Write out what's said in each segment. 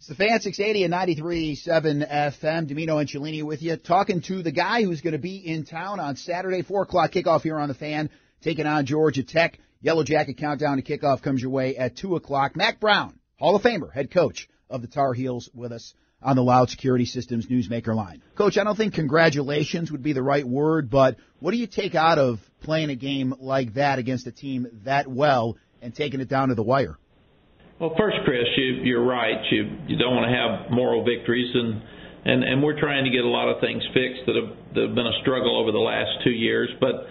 It's the Fan 680 and 93.7 FM. Domino and Cellini with you, talking to the guy who's going to be in town on Saturday, 4 o'clock kickoff here on the Fan, taking on Georgia Tech. Yellow Jacket countdown to kickoff comes your way at 2 o'clock. Mack Brown, Hall of Famer, head coach of the Tar Heels, with us on the Loud Security Systems Newsmaker line. Coach, I don't think congratulations would be the right word, but what do you take out of playing a game like that against a team that well and taking it down to the wire? Well, first, Chris, you're right. You don't want to have moral victories, and we're trying to get a lot of things fixed that have been a struggle over the last 2 years. But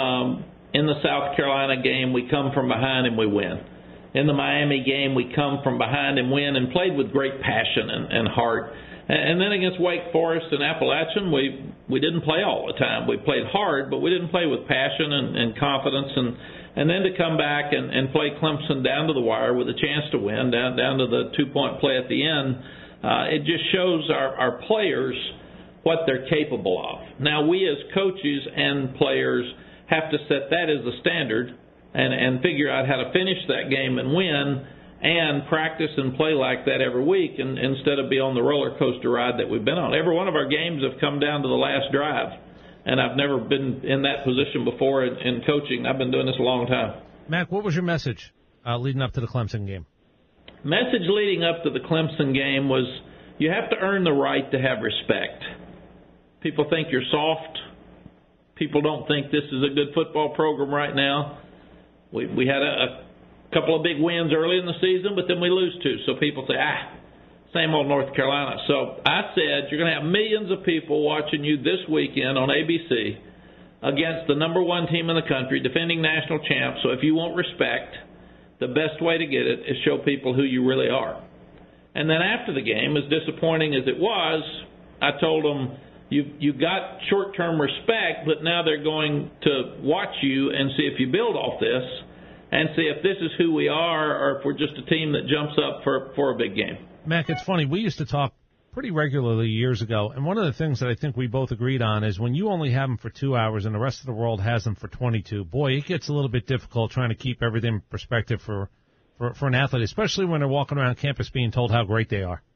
in the South Carolina game, we come from behind and we win. In the Miami game, we come from behind and win, and played with great passion and heart. And then against Wake Forest and Appalachian, we didn't play all the time. We played hard, but we didn't play with passion and confidence. And then to come back and play Clemson down to the wire with a chance to win, down to the 2-point play at the end, it just shows our players what they're capable of. Now, we as coaches and players have to set that as the standard and figure out how to finish that game and win, and practice and play like that every week, and instead of be on the roller coaster ride that we've been on. Every one of our games have come down to the last drive. And I've never been in that position before in coaching. I've been doing this a long time. Mac, what was your message leading up to the Clemson game? Message leading up to the Clemson game was you have to earn the right to have respect. People think you're soft. People don't think this is a good football program right now. We had a couple of big wins early in the season, but then we lose two. So people say, same old North Carolina. So I said, you're going to have millions of people watching you this weekend on ABC against the number one team in the country, defending national champs. So if you want respect, the best way to get it is show people who you really are. And then after the game, as disappointing as it was, I told them, you got short-term respect, but now they're going to watch you and see if you build off this and see if this is who we are or if we're just a team that jumps up for a big game. Mac, it's funny. We used to talk pretty regularly years ago, and one of the things that I think we both agreed on is when you only have them for 2 hours and the rest of the world has them for 22, boy, it gets a little bit difficult trying to keep everything in perspective for an athlete, especially when they're walking around campus being told how great they are.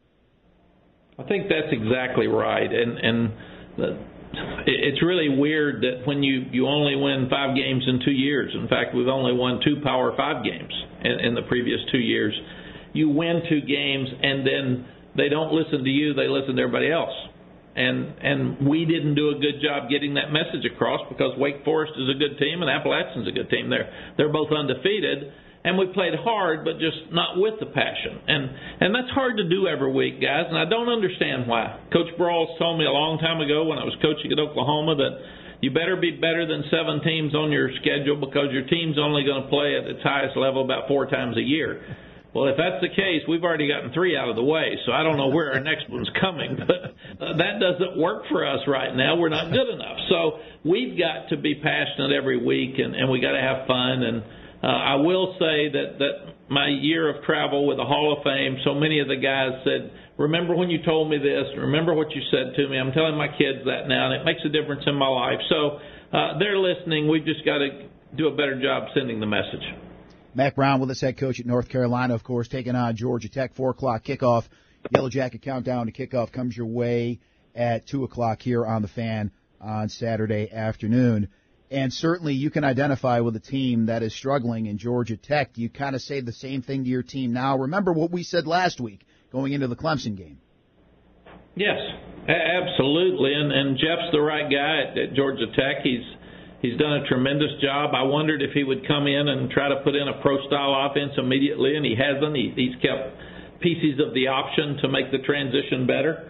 I think that's exactly right, and it's really weird that when you only win 5 games in 2 years, in fact, we've only won 2 Power 5 games in the previous 2 years, you win 2 games, and then they don't listen to you, they listen to everybody else. And we didn't do a good job getting that message across because Wake Forest is a good team and Appalachian's a good team. They're both undefeated, and we played hard, but just not with the passion. And that's hard to do every week, guys, and I don't understand why. Coach Brawls told me a long time ago when I was coaching at Oklahoma that you better be better than 7 teams on your schedule because your team's only going to play at its highest level about 4 times a year. Well, if that's the case, we've already gotten 3 out of the way, so I don't know where our next one's coming. But that doesn't work for us right now. We're not good enough. So we've got to be passionate every week, and we got to have fun. And I will say that my year of travel with the Hall of Fame, so many of the guys said, remember when you told me this, remember what you said to me. I'm telling my kids that now, and it makes a difference in my life. So they're listening. We've just got to do a better job sending the message. Mack Brown with us, head coach at North Carolina, of course, taking on Georgia Tech, 4 o'clock kickoff. Yellow Jacket countdown to kickoff comes your way at 2 o'clock here on the Fan on Saturday afternoon. And certainly you can identify with a team that is struggling in Georgia Tech. You kind of say the same thing to your team now. Remember what we said last week going into the Clemson game. Yes, absolutely. And Jeff's the right guy at Georgia Tech. He's done a tremendous job. I wondered if he would come in and try to put in a pro-style offense immediately, and he hasn't. He's kept pieces of the option to make the transition better.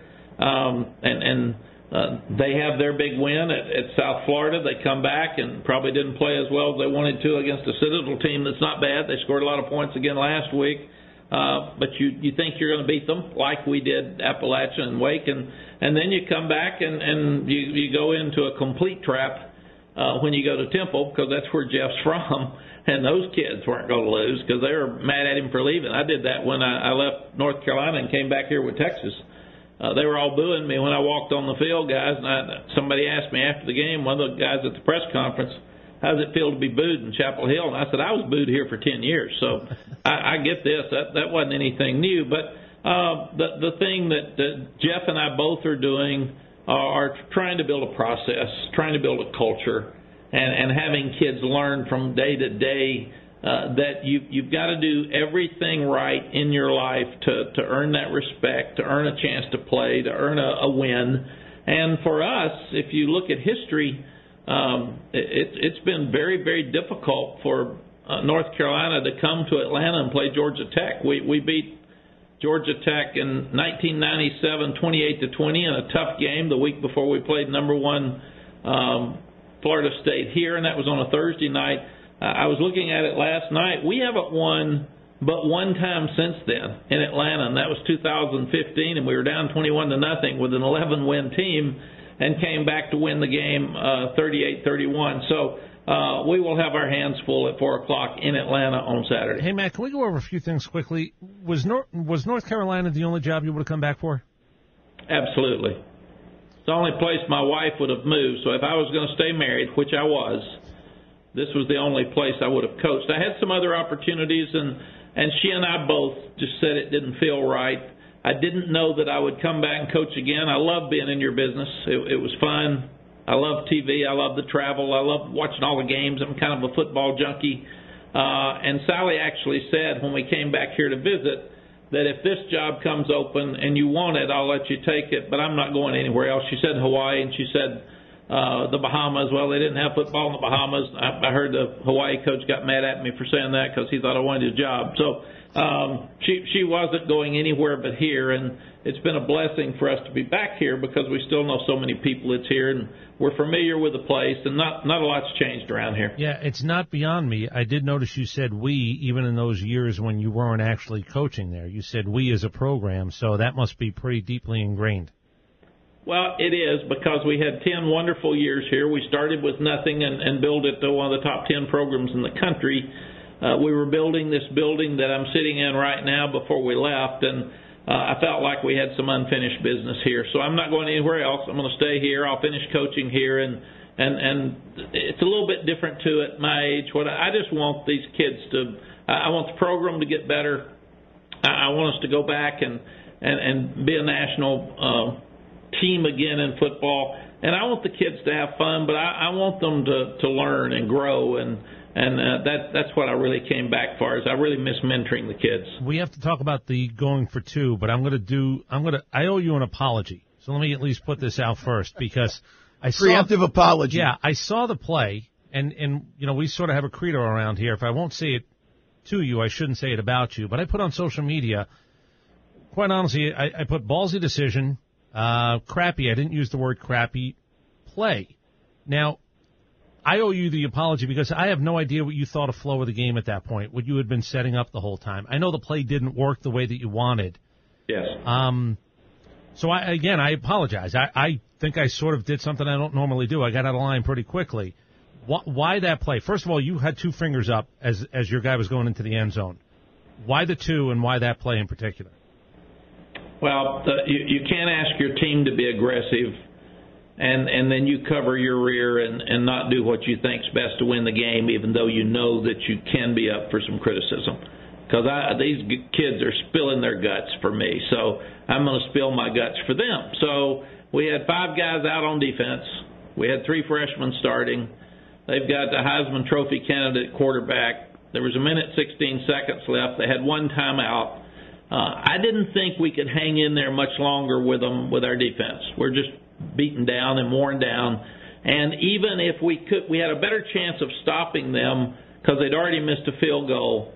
They have their big win at South Florida. They come back and probably didn't play as well as they wanted to against a Citadel team that's not bad. They scored a lot of points again last week. But you think you're going to beat them like we did Appalachian and Wake, and then you come back and you go into a complete trap when you go to Temple, because that's where Jeff's from, and those kids weren't going to lose because they were mad at him for leaving. I did that when I left North Carolina and came back here with Texas. They were all booing me when I walked on the field, guys, and somebody asked me after the game, one of the guys at the press conference, how does it feel to be booed in Chapel Hill? And I said, I was booed here for 10 years, so I get this. That wasn't anything new, but The thing that Jeff and I both are doing are trying to build a process, trying to build a culture, and having kids learn from day to day that you've got to do everything right in your life to earn that respect, to earn a chance to play, to earn a win. And for us, if you look at history, it's been very, very difficult for North Carolina to come to Atlanta and play Georgia Tech. We beat Georgia Tech in 1997, 28-20 in a tough game the week before we played number one Florida State here, and that was on a Thursday night. I was looking at it last night. We haven't won but one time since then in Atlanta, and that was 2015, and we were down 21-0 with an 11-win team and came back to win the game 38-31. So we will have our hands full at 4 o'clock in Atlanta on Saturday. Hey, Matt, can we go over a few things quickly? Was North Carolina the only job you would have come back for? Absolutely. It's the only place my wife would have moved. So if I was going to stay married, which I was, this was the only place I would have coached. I had some other opportunities, and she and I both just said it didn't feel right. I didn't know that I would come back and coach again. I love being in your business. It was fun. I love TV. I love the travel. I love watching all the games. I'm kind of a football junkie. And Sally actually said when we came back here to visit that if this job comes open and you want it, I'll let you take it, but I'm not going anywhere else. She said Hawaii, and she said the Bahamas. Well, they didn't have football in the Bahamas. I heard the Hawaii coach got mad at me for saying that because he thought I wanted a job. So she wasn't going anywhere but here, and it's been a blessing for us to be back here because we still know so many people that's here, and we're familiar with the place, and not a lot's changed around here. Yeah, it's not beyond me. I did notice you said we, even in those years when you weren't actually coaching there. You said we as a program, so that must be pretty deeply ingrained. Well, it is, because we had 10 wonderful years here. We started with nothing and built it to one of the top 10 programs in the country. We were building this building that I'm sitting in right now before we left, and I felt like we had some unfinished business here. So I'm not going anywhere else. I'm going to stay here. I'll finish coaching here, and it's a little bit different to at my age. I just want these kids to I want the program to get better. I want us to go back and be a national team again in football. And I want the kids to have fun, but I want them to learn and grow, and that's what I really came back for. Is I really miss mentoring the kids. We have to talk about the going for two, but I owe you an apology. So let me at least put this out first, because I saw preemptive apology. Yeah, I saw the play, and you know, we sort of have a credo around here. If I won't say it to you, I shouldn't say it about you. But I put on social media, quite honestly, I put ballsy decision, crappy. I didn't use the word crappy play. Now, I owe you the apology because I have no idea what you thought of flow of the game at that point, what you had been setting up the whole time. I know the play didn't work the way that you wanted. Yes. So, I apologize. I think I sort of did something I don't normally do. I got out of line pretty quickly. Why that play? First of all, you had two fingers up as your guy was going into the end zone. Why the two, and why that play in particular? Well, you can't ask your team to be aggressive and then you cover your rear and not do what you think's best to win the game, even though you know that you can be up for some criticism. Because these kids are spilling their guts for me, so I'm going to spill my guts for them. So we had 5 guys out on defense. We had 3 freshmen starting. They've got the Heisman Trophy candidate quarterback. There was 1:16 left. They had 1 timeout. I didn't think we could hang in there much longer with them with our defense. We're just beaten down and worn down. And even if we could, we had a better chance of stopping them because they'd already missed a field goal.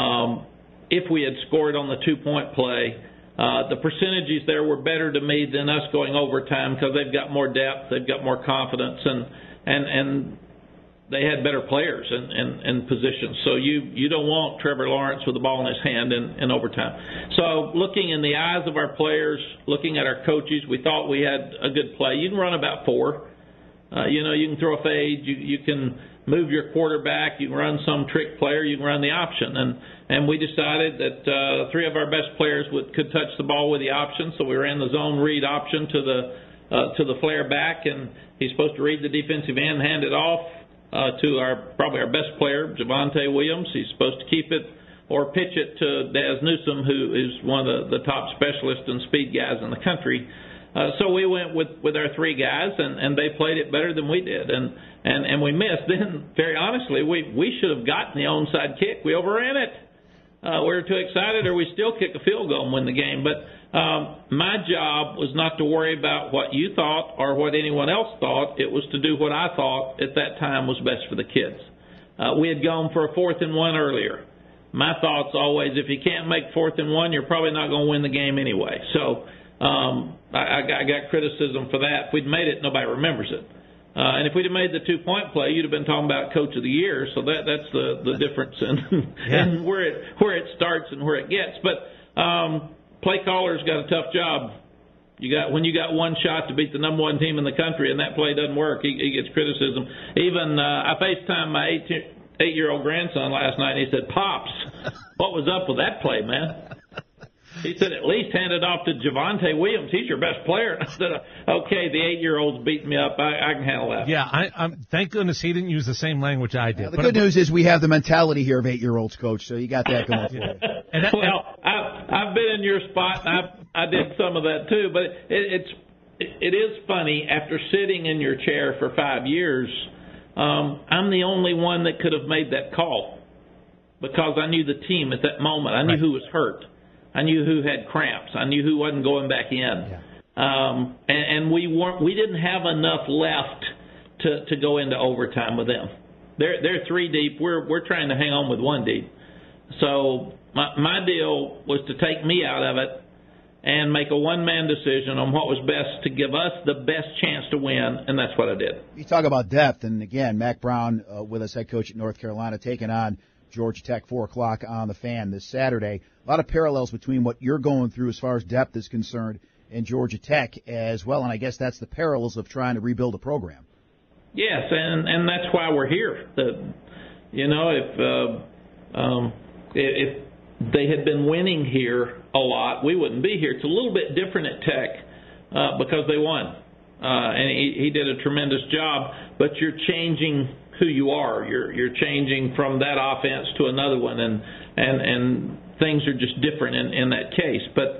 If we had scored on the 2-point play, the percentages there were better to me than us going overtime because they've got more depth, they've got more confidence, and they had better players in positions. So you don't want Trevor Lawrence with the ball in his hand in overtime. So looking in the eyes of our players, looking at our coaches, we thought we had a good play. You can run about 4. You can throw a fade. You can move your quarterback. You can run some trick player. You can run the option. And we decided that 3 of our best players could touch the ball with the option. So we ran the zone read option to the flare back, and he's supposed to read the defensive end, hand it off to probably our best player, Javonte Williams. He's supposed to keep it or pitch it to Daz Newsome, who is one of the top specialists and speed guys in the country. So we went with our three guys, and they played it better than we did, and we missed. Then, very honestly, we should have gotten the onside kick. We overran it. We were too excited, or we still kick a field goal and win the game. But my job was not to worry about what you thought or what anyone else thought. It was to do what I thought at that time was best for the kids. We had gone for a 4th and 1 earlier. My thoughts always, if you can't make 4th and 1, you're probably not going to win the game anyway. So I got criticism for that. If we'd made it, nobody remembers it. And if we'd have made the 2-point play, you'd have been talking about Coach of the Year. So that's the difference in where it starts and where it gets. But play caller's got a tough job. When you got one shot to beat the number 1 team in the country and that play doesn't work, he gets criticism. Even I FaceTimed my 8-year-old grandson last night, and he said, "Pops, what was up with that play, man?" He said, "At least hand it off to Javonte Williams. He's your best player." And I said, "Okay, the 8-year-old's beating me up. I can handle that." Yeah, I'm thank goodness he didn't use the same language I did. The good news is we have the mentality here of 8-year-olds, Coach, so you got that going for you. Well, I've been in your spot, and I did some of that too. But it is funny, after sitting in your chair for 5 years, I'm the only one that could have made that call because I knew the team at that moment. I knew who was hurt. I knew who had cramps. I knew who wasn't going back in. Yeah. And we didn't have enough left to go into overtime with them. They're 3 deep. We're trying to hang on with 1 deep. So my deal was to take me out of it and make a one-man decision on what was best to give us the best chance to win, and that's what I did. You talk about depth, and again, Mack Brown with us, head coach at North Carolina, taking on Georgia Tech, 4 o'clock on the Fan this Saturday. A lot of parallels between what you're going through as far as depth is concerned and Georgia Tech as well, and I guess that's the parallels of trying to rebuild a program. Yes, and that's why we're here. If they had been winning here a lot, we wouldn't be here. It's a little bit different at Tech because they won, and he did a tremendous job. But you're changing who you are. You're changing from that offense to another one, and things are just different in that case. But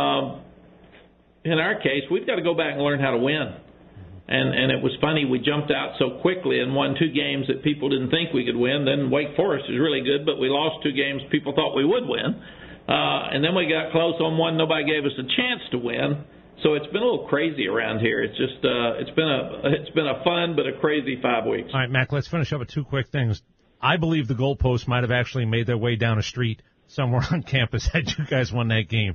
in our case, we've got to go back and learn how to win. And it was funny, we jumped out so quickly and won 2 games that people didn't think we could win. Then Wake Forest is really good, but we lost 2 games people thought we would win. And then we got close on one nobody gave us a chance to win. So it's been a little crazy around here. It's just it's been a fun but a crazy 5 weeks. All right, Mac, let's finish up with 2 quick things. I believe the goalposts might have actually made their way down a street somewhere on campus had you guys won that game.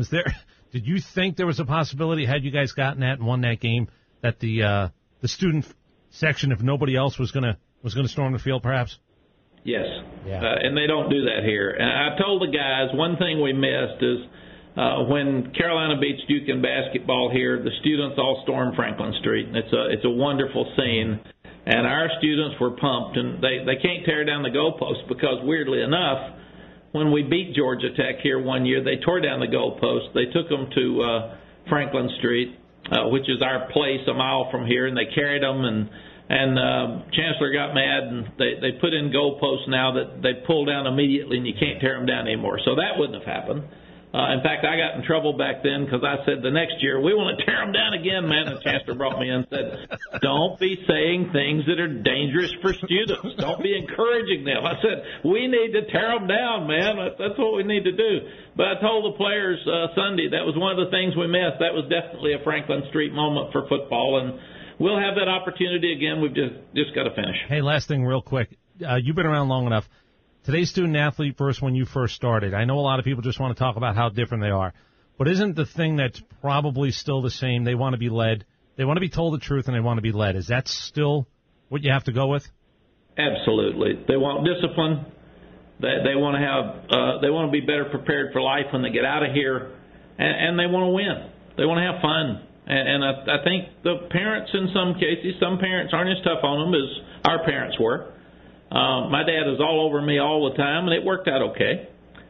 Did you think there was a possibility, had you guys gotten that and won that game, that the student section, if nobody else was gonna storm the field, perhaps? Yes, and they don't do that here. And I told the guys one thing we missed is when Carolina beats Duke in basketball here, the students all storm Franklin Street, and it's a wonderful scene. And our students were pumped, and they can't tear down the goalpost because, weirdly enough, when we beat Georgia Tech here one year, they tore down the goalpost. They took them to Franklin Street, which is our place a mile from here, and they carried them, and Chancellor got mad, and they put in goalposts now that they pull down immediately, and you can't tear them down anymore. So that wouldn't have happened. In fact, I got in trouble back then because I said the next year, we want to tear them down again, man. And the Chancellor brought me in and said, don't be saying things that are dangerous for students. Don't be encouraging them. I said, we need to tear them down, man. That's what we need to do. But I told the players Sunday that was one of the things we missed. That was definitely a Franklin Street moment for football, and we'll have that opportunity again. We've just got to finish. Hey, last thing real quick. You've been around long enough. Today's student-athlete versus when you first started. I know a lot of people just want to talk about how different they are. But isn't the thing that's probably still the same, they want to be led, they want to be told the truth, and they want to be led? Is that still what you have to go with? Absolutely. They want discipline. They want to have. They want to be better prepared for life when they get out of here, and they want to win. They want to have fun. And I think the parents, in some cases, some parents aren't as tough on them as our parents were. My dad was all over me all the time, and it worked out okay.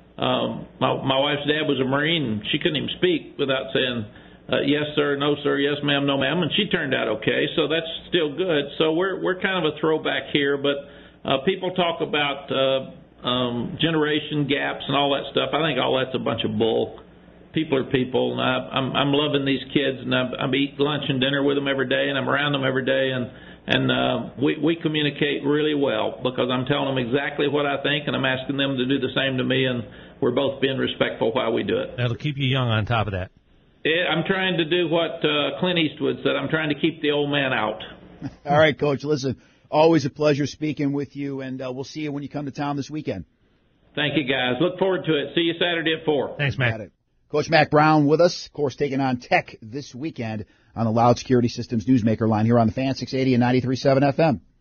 My wife's dad was a Marine, and she couldn't even speak without saying yes, sir, no, sir, yes, ma'am, no, ma'am, and she turned out okay, so that's still good. So we're kind of a throwback here, but people talk about generation gaps and all that stuff. I think all that's a bunch of bull. People are people, and I'm loving these kids, and I eat lunch and dinner with them every day, and I'm around them every day, and we communicate really well because I'm telling them exactly what I think, and I'm asking them to do the same to me, and we're both being respectful while we do it. That'll keep you young on top of that. I'm trying to do what Clint Eastwood said. I'm trying to keep the old man out. All right, Coach. Listen, always a pleasure speaking with you, and we'll see you when you come to town this weekend. Thank you, guys. Look forward to it. See you Saturday at 4. Thanks, Mac. Coach Mac Brown with us, of course, taking on Tech this weekend on the Loud Security Systems Newsmaker line here on the Fan 680 and 93.7 FM.